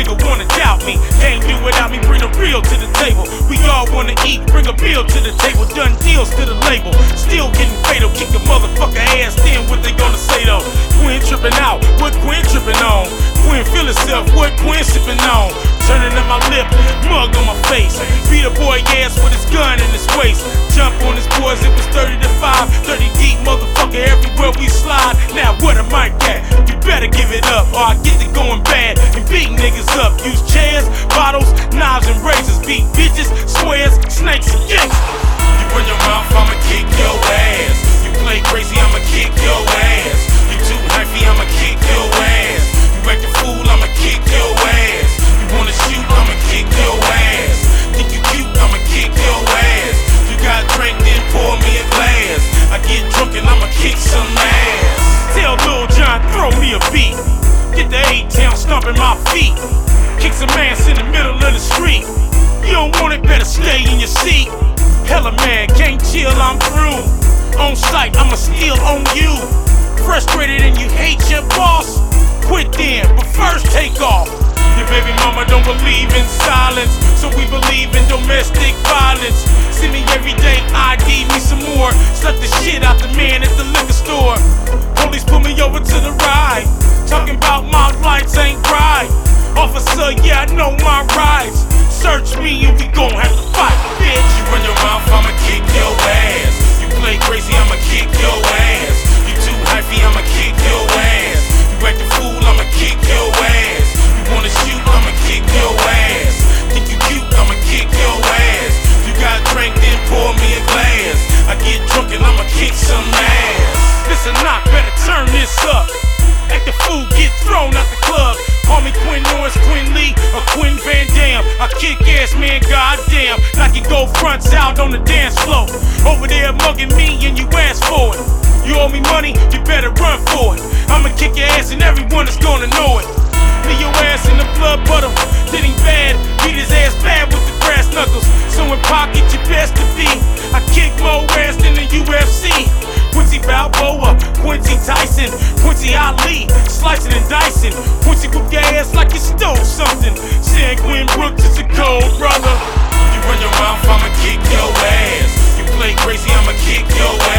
nigga wanna doubt me. Can't do without me, bring the real to the table. We all wanna eat, bring a bill to the table. Done deals to the label, still getting fatal. Kick a motherfucker ass, then what they gonna say though? Quinn tripping out, what Quinn tripping on? Quinn feel herself, what Quinn sipping on? Turning up my lip, mug on my face. Beat a boy ass with his gun in his waist. Jump on his boys, it was 30 to 5. 30 deep, motherfucker, everywhere we slide. Now what am I at? You better give it up, or I get to going bad and beat niggas up. Use chairs, bottles, knives and razors. Beat bitches, squares, snakes and yanks. You run your mouth, I'ma kick your ass. You play crazy, I'ma kick your ass. You too hypey, I'ma kick your ass. You act a fool, I'ma kick your ass. You wanna shoot, I'ma kick your ass. Think you cute, I'ma kick your ass. You got drink, then pour me a glass. I get drunk and I'ma kick some ass. Tell Lil Jon, throw me a beat. Get the A-Town stomping my feet. Kick some ass in the middle of the street. You don't want it, better stay in your seat. Hella man, can't chill, I'm through. On sight, I'ma steal on you. Frustrated and you hate your boss? Quit then, but first take off. Your baby mama don't believe in silence, so we believe in domestic violence. See me every day, ID me some more. Slap the shit out the man at the liquor store. Police pull me over to the ride, talking about my lights ain't right. Officer, yeah, I know my rights. Search me and we gon' have to fight, bitch. You run your mouth, I'ma kick your ass. You play crazy, I'ma kick your ass. You too hypey, I'ma kick your ass. You act a fool, I'ma kick your ass. You wanna shoot, I'ma kick your ass. Think you cute, I'ma kick your ass. You got drink, then pour me a glass. I get drunk and I'ma kick some ass. Listen, knock, better turn this up. Act the fool, get thrown out the club. Call me Quinn Norris, Quinn Lee, or Quinn Van Dam. I kick ass, man, goddamn. Like you go fronts out on the dance floor. Over there mugging me and you ask for it. You owe me money, you better run for it. I'ma kick your ass and everyone is gonna know it. Leave your ass in the blood puddle. Did him bad, beat his ass bad with the brass knuckles. So in pocket, you best to be. I kick more ass than the UFC. Quincy Balboa, Quincy Tyson, Quincy Ali, slicing and dicing. Quincy whip your ass like you stole something. San Quinn Brooks is a cold brother. You run your mouth, I'ma kick your ass. You play crazy, I'ma kick your ass.